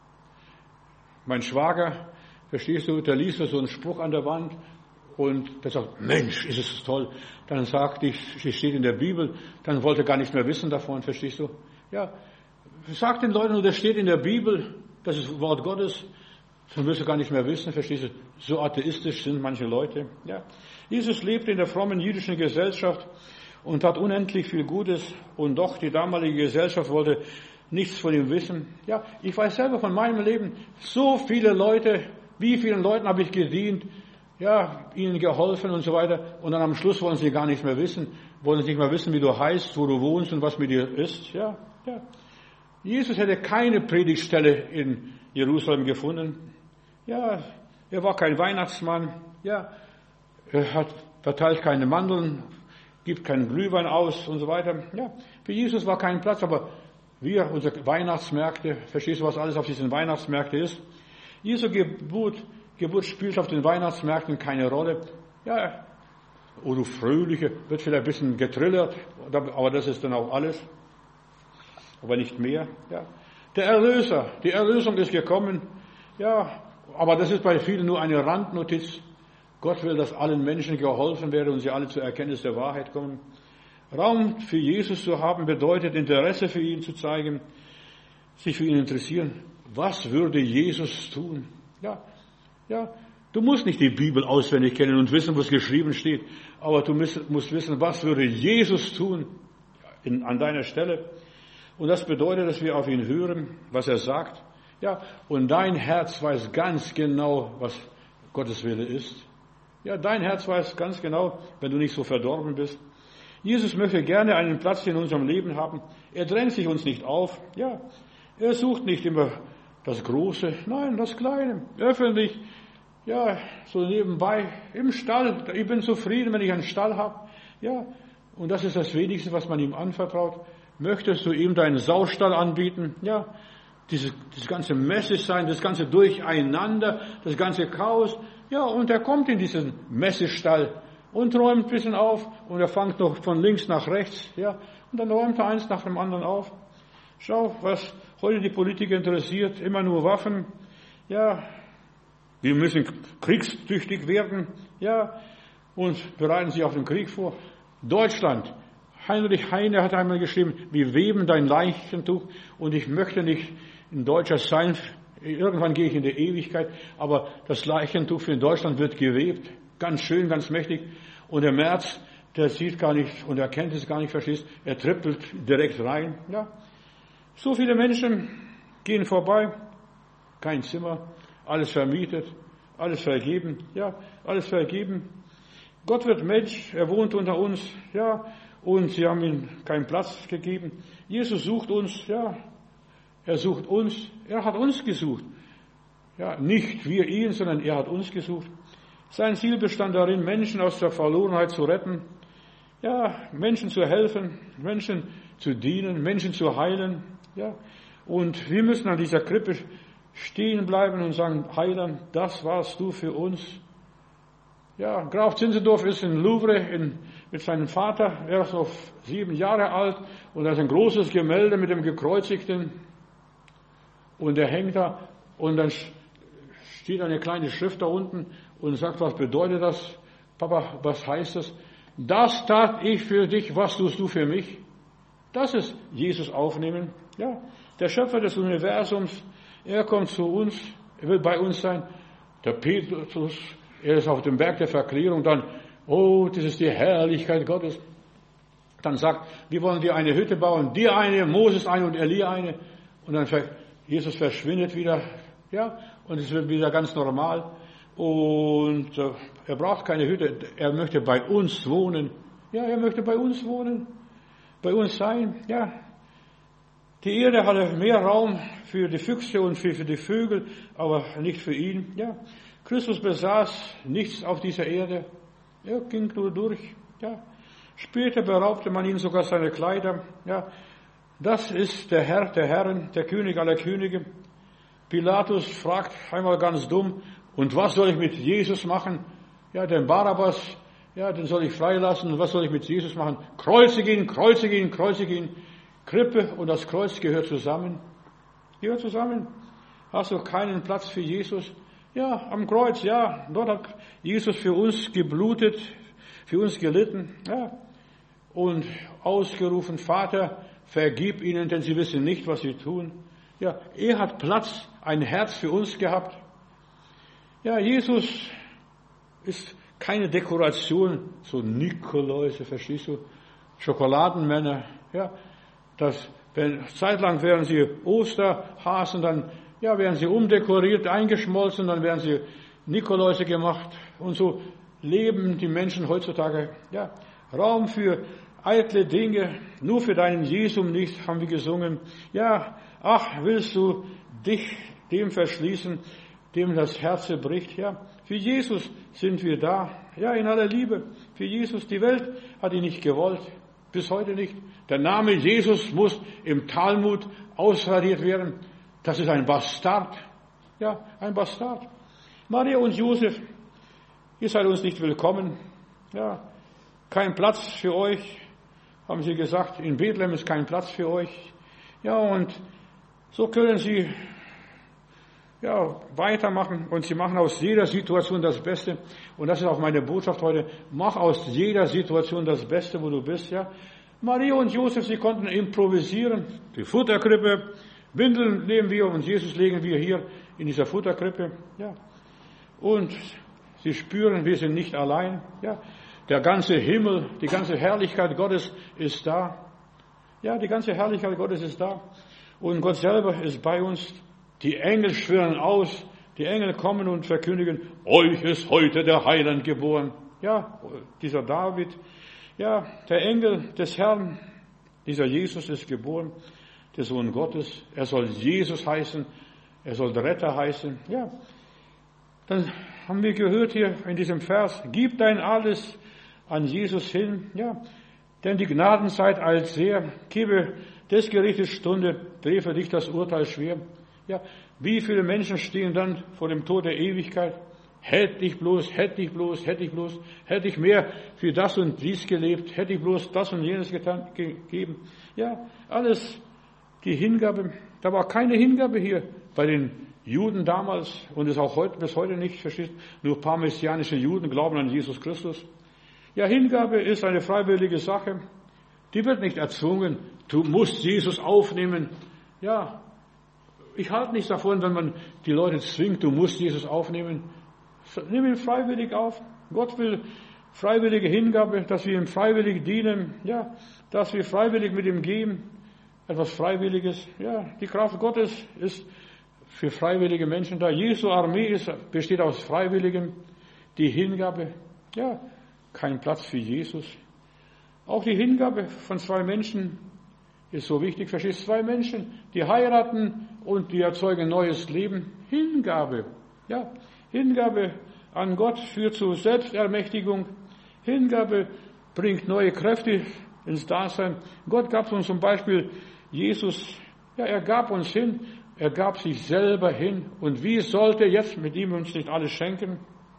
Mein Schwager, verstehst du, der liest so einen Spruch an der Wand und der sagt, Mensch, ist es toll. Dann sagt ich, es steht in der Bibel, dann wollte er gar nichts mehr wissen davon, verstehst du? Ja, sag den Leuten, das steht in der Bibel, das ist Wort Gottes, dann wirst du gar nicht mehr wissen, verstehst du? So atheistisch sind manche Leute. Ja, Jesus lebte in der frommen jüdischen Gesellschaft und tat unendlich viel Gutes, und doch die damalige Gesellschaft wollte nichts von ihm wissen. Ja, ich weiß selber von meinem Leben, so viele Leute, wie vielen Leuten habe ich gedient, ja, ihnen geholfen und so weiter, und dann am Schluss wollen sie gar nichts mehr wissen, wollen sie nicht mehr wissen, wie du heißt, wo du wohnst und was mit dir ist. Ja, ja. Jesus hätte keine Predigtstelle in Jerusalem gefunden. Ja, er war kein Weihnachtsmann. Ja, er verteilt keine Mandeln, gibt keinen Glühwein aus und so weiter. Ja, für Jesus war kein Platz, aber wir, unsere Weihnachtsmärkte, verstehst du, was alles auf diesen Weihnachtsmärkten ist? Jesu Geburt spielt auf den Weihnachtsmärkten keine Rolle. Ja, oh du Fröhliche, wird vielleicht ein bisschen getrillert, aber das ist dann auch alles. Aber nicht mehr. Ja. Der Erlöser, die Erlösung ist gekommen. Ja, aber das ist bei vielen nur eine Randnotiz. Gott will, dass allen Menschen geholfen werde und sie alle zur Erkenntnis der Wahrheit kommen. Raum für Jesus zu haben bedeutet, Interesse für ihn zu zeigen, sich für ihn interessieren. Was würde Jesus tun? Ja, ja. Du musst nicht die Bibel auswendig kennen und wissen, was geschrieben steht, aber du musst wissen, was würde Jesus tun an deiner Stelle. Und das bedeutet, dass wir auf ihn hören, was er sagt. Ja, und dein Herz weiß ganz genau, was Gottes Wille ist. Ja, dein Herz weiß ganz genau, wenn du nicht so verdorben bist. Jesus möchte gerne einen Platz in unserem Leben haben. Er drängt sich uns nicht auf. Ja, er sucht nicht immer das Große, nein, das Kleine, öffentlich. Ja, so nebenbei, im Stall. Ich bin zufrieden, wenn ich einen Stall habe. Ja, und das ist das Wenigste, was man ihm anvertraut. Möchtest du ihm deinen Saustall anbieten? Ja, dieses ganze Message sein, das ganze Durcheinander, das ganze Chaos. Ja, und er kommt in diesen Messestall und räumt ein bisschen auf, und er fängt noch von links nach rechts. Ja, und dann räumt er eins nach dem anderen auf. Schau, was heute die Politiker interessiert, immer nur Waffen. Ja, wir müssen kriegstüchtig werden. Ja, und bereiten sich auf den Krieg vor. Deutschland. Heinrich Heine hat einmal geschrieben, wir weben dein Leichentuch, und ich möchte nicht ein Deutscher sein, irgendwann gehe ich in die Ewigkeit, aber das Leichentuch für Deutschland wird gewebt, ganz schön, ganz mächtig, und der Merz, der sieht gar nicht und erkennt es gar nicht, verstehst, er trippelt direkt rein. Ja. So viele Menschen gehen vorbei, kein Zimmer, alles vermietet, alles vergeben, ja, alles vergeben. Gott wird Mensch, er wohnt unter uns, ja, und sie haben ihm keinen Platz gegeben. Jesus sucht uns, ja. Er sucht uns, er hat uns gesucht. Ja, nicht wir ihn, sondern er hat uns gesucht. Sein Ziel bestand darin, Menschen aus der Verlorenheit zu retten. Ja, Menschen zu helfen, Menschen zu dienen, Menschen zu heilen. Ja, und wir müssen an dieser Krippe stehen bleiben und sagen, Heiland, das warst du für uns. Ja, Graf Zinzendorf ist in Louvre mit seinem Vater, er ist noch 7 Jahre alt, und da ist ein großes Gemälde mit dem Gekreuzigten, und er hängt da, und dann steht eine kleine Schrift da unten und sagt, was bedeutet das? Papa, was heißt das? Das tat ich für dich, was tust du für mich? Das ist Jesus aufnehmen. Ja, der Schöpfer des Universums, er kommt zu uns, er will bei uns sein. Der Petrus, er ist auf dem Berg der Verklärung, dann, oh, das ist die Herrlichkeit Gottes. Dann sagt, wir wollen dir eine Hütte bauen, dir eine, Moses eine und Elia eine. Und dann Jesus verschwindet wieder, ja, und es wird wieder ganz normal. Und er braucht keine Hütte, er möchte bei uns wohnen. Ja, er möchte bei uns wohnen, bei uns sein, ja. Die Erde hatte mehr Raum für die Füchse und für die Vögel, aber nicht für ihn, ja. Christus besaß nichts auf dieser Erde, er ging nur durch, ja. Später beraubte man ihn sogar seine Kleider, ja. Das ist der Herr der Herren, der König aller Könige. Pilatus fragt einmal ganz dumm, und was soll ich mit Jesus machen? Ja, den Barabbas, ja, den soll ich freilassen. Und was soll ich mit Jesus machen? Kreuzige ihn, kreuzige ihn, kreuzige ihn. Krippe und das Kreuz gehört zusammen. Gehört zusammen. Hast du keinen Platz für Jesus? Ja, am Kreuz, ja. Dort hat Jesus für uns geblutet, für uns gelitten, ja. Und ausgerufen, Vater, vergib ihnen, denn sie wissen nicht, was sie tun. Ja, er hat Platz, ein Herz für uns gehabt. Ja, Jesus ist keine Dekoration, so Nikoläuse, verstehst du? Schokoladenmänner, ja. Zeitlang wären sie Osterhasen, dann, ja, werden sie umdekoriert, eingeschmolzen, dann werden sie Nikoläuse gemacht. Und so leben die Menschen heutzutage, ja. Raum für eitle Dinge, nur für deinen Jesum nicht, haben wir gesungen. Ja, ach, willst du dich dem verschließen, dem das Herz bricht, ja. Für Jesus sind wir da, ja, in aller Liebe. Für Jesus, die Welt hat ihn nicht gewollt, bis heute nicht. Der Name Jesus muss im Talmud ausradiert werden. Das ist ein Bastard, ja, ein Bastard. Maria und Josef, ihr seid uns nicht willkommen, ja, kein Platz für euch, haben sie gesagt, in Bethlehem ist kein Platz für euch. Ja, und so können sie ja, weitermachen und sie machen aus jeder Situation das Beste. Und das ist auch meine Botschaft heute. Mach aus jeder Situation das Beste, wo du bist, ja. Maria und Josef, sie konnten improvisieren. Die Futterkrippe, Windeln nehmen wir und Jesus legen wir hier in dieser Futterkrippe, ja. Und sie spüren, wir sind nicht allein, ja. Der ganze Himmel, die ganze Herrlichkeit Gottes ist da. Ja, die ganze Herrlichkeit Gottes ist da. Und Gott selber ist bei uns. Die Engel schwirren aus, die Engel kommen und verkündigen, euch ist heute der Heiland geboren. Ja, dieser David, ja, der Engel des Herrn, dieser Jesus ist geboren, der Sohn Gottes. Er soll Jesus heißen, er soll der Retter heißen. Ja, dann haben wir gehört hier in diesem Vers, gib dein Alles an Jesus hin, ja, denn die Gnadenzeit eilt sehr, gebe des Gerichtes Stunde, drehe für dich das Urteil schwer. Ja, wie viele Menschen stehen dann vor dem Tod der Ewigkeit? Hätte ich bloß, hätte ich bloß, hätte ich bloß, hätte ich mehr für das und dies gelebt, hätte ich bloß das und jenes gegeben. Ja, alles die Hingabe. Da war keine Hingabe hier bei den Juden damals und ist auch heute, bis heute nicht, verstehst du? Nur ein paar messianische Juden glauben an Jesus Christus. Ja, Hingabe ist eine freiwillige Sache. Die wird nicht erzwungen. Du musst Jesus aufnehmen. Ja, ich halte nichts davon, wenn man die Leute zwingt, du musst Jesus aufnehmen. Nimm ihn freiwillig auf. Gott will freiwillige Hingabe, dass wir ihm freiwillig dienen. Ja, dass wir freiwillig mit ihm gehen. Etwas Freiwilliges. Ja, die Kraft Gottes ist für freiwillige Menschen da. Jesu Armee besteht aus Freiwilligen. Die Hingabe, ja, kein Platz für Jesus. Auch die Hingabe von zwei Menschen ist so wichtig. Verstehst du? Zwei Menschen, die heiraten und die erzeugen neues Leben. Hingabe, ja, Hingabe an Gott führt zu Selbstermächtigung. Hingabe bringt neue Kräfte ins Dasein. Gott gab uns zum Beispiel Jesus, ja, er gab uns hin, er gab sich selber hin. Und wie sollte jetzt mit ihm uns nicht alles schenken?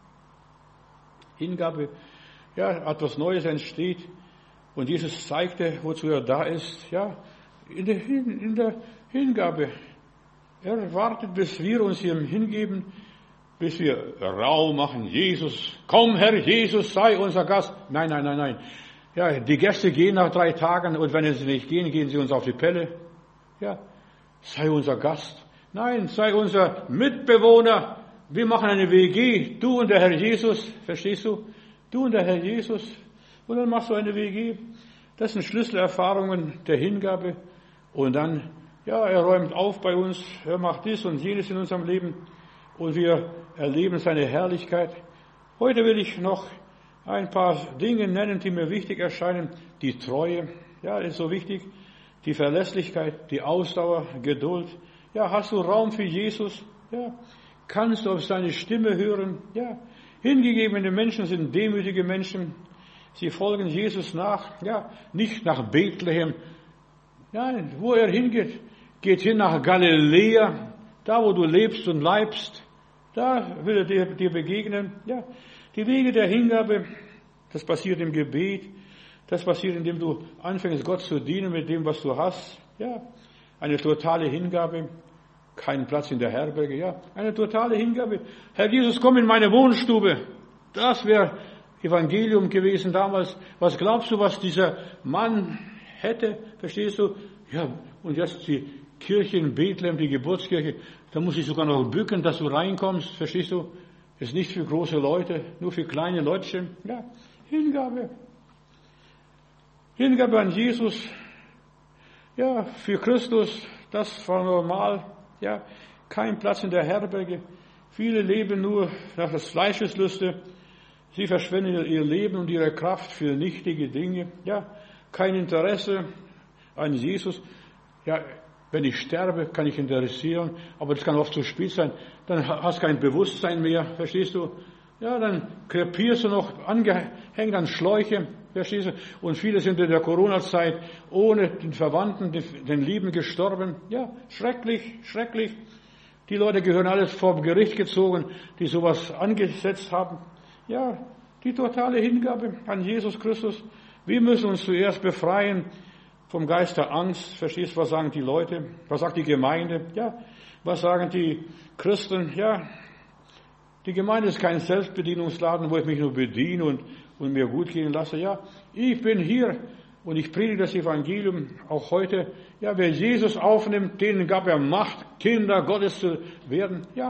Hingabe, ja, etwas Neues entsteht. Und Jesus zeigte, wozu er da ist, ja, in der Hingabe. Er wartet, bis wir uns ihm hingeben. bis wir Raum machen. Jesus, komm Herr Jesus, sei unser Gast. Nein, nein, nein, nein. Ja, die Gäste gehen nach 3 Tagen und wenn sie nicht gehen, gehen sie uns auf die Pelle. Ja, sei unser Gast. Nein, sei unser Mitbewohner. Wir machen eine WG, du und der Herr Jesus. Verstehst du? Du und der Herr Jesus. Und dann machst du eine WG. Das sind Schlüsselerfahrungen der Hingabe. Und dann, ja, er räumt auf bei uns. Er macht dies und jenes in unserem Leben. Und wir erleben seine Herrlichkeit. Heute will ich noch ein paar Dinge nennen, die mir wichtig erscheinen. Die Treue, ja, ist so wichtig. Die Verlässlichkeit, die Ausdauer, Geduld. Ja, hast du Raum für Jesus? Ja, kannst du auf seine Stimme hören? Ja, hingegebene Menschen sind demütige Menschen. Sie folgen Jesus nach, ja, nicht nach Bethlehem. Nein, wo er hingeht, geht hin nach Galiläa, da wo du lebst und leibst, da will er dir begegnen. Ja, die Wege der Hingabe, das passiert im Gebet, das passiert, indem du anfängst, Gott zu dienen mit dem, was du hast. Ja, eine totale Hingabe, kein Platz in der Herberge, ja, eine totale Hingabe. Herr Jesus, komm in meine Wohnstube. Das wäre Evangelium gewesen damals. Was glaubst du, was dieser Mann hätte? Verstehst du? Ja, und jetzt die Kirche in Bethlehem, die Geburtskirche, da muss ich sogar noch bücken, dass du reinkommst. Verstehst du? Ist nicht für große Leute, nur für kleine Leutchen. Ja, Hingabe. Hingabe an Jesus. Ja, für Christus, das war normal. Ja, kein Platz in der Herberge. Viele leben nur nach des Fleisches Lüste. Sie verschwenden ihr Leben und ihre Kraft für nichtige Dinge. Ja, kein Interesse an Jesus. Ja, wenn ich sterbe, kann ich interessieren, aber das kann oft zu spät sein. Dann hast du kein Bewusstsein mehr, verstehst du? Ja, dann krepierst du noch angehängt an Schläuche, verstehst du? Und viele sind in der Corona-Zeit ohne den Verwandten, den Lieben gestorben. Ja, schrecklich, schrecklich. Die Leute gehören alles vor Gericht gezogen, die sowas angesetzt haben. Ja, die totale Hingabe an Jesus Christus. Wir müssen uns zuerst befreien vom Geist der Angst. Verstehst du, was sagen die Leute? Was sagt die Gemeinde? Ja, was sagen die Christen? Ja, die Gemeinde ist kein Selbstbedienungsladen, wo ich mich nur bediene und mir gut gehen lasse. Ja, ich bin hier und ich predige das Evangelium auch heute. Ja, wer Jesus aufnimmt, denen gab er Macht, Kinder Gottes zu werden. Ja,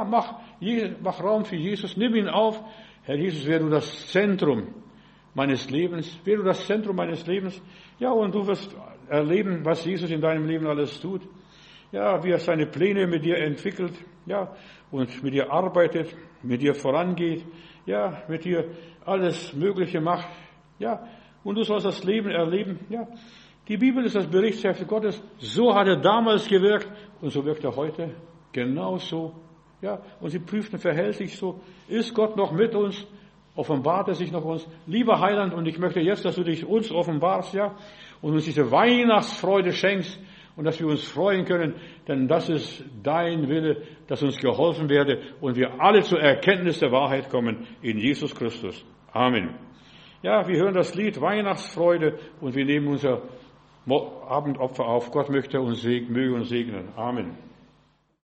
mach Raum für Jesus, nimm ihn auf. Herr Jesus, wär du das Zentrum meines Lebens, wär du das Zentrum meines Lebens. Ja, und du wirst erleben, was Jesus in deinem Leben alles tut. Ja, wie er seine Pläne mit dir entwickelt, ja, und mit dir arbeitet, mit dir vorangeht, ja, mit dir alles Mögliche macht, ja, und du sollst das Leben erleben, ja. Die Bibel ist das Berichtsheft Gottes. So hat er damals gewirkt und so wirkt er heute genauso. Ja, und sie prüften, verhält sich so. Ist Gott noch mit uns? Offenbart er sich noch uns? Lieber Heiland, und ich möchte jetzt, dass du dich uns offenbarst, ja, und uns diese Weihnachtsfreude schenkst und dass wir uns freuen können, denn das ist dein Wille, dass uns geholfen werde und wir alle zur Erkenntnis der Wahrheit kommen in Jesus Christus. Amen. Ja, wir hören das Lied Weihnachtsfreude und wir nehmen unser Abendopfer auf. Gott möge uns segnen. Amen.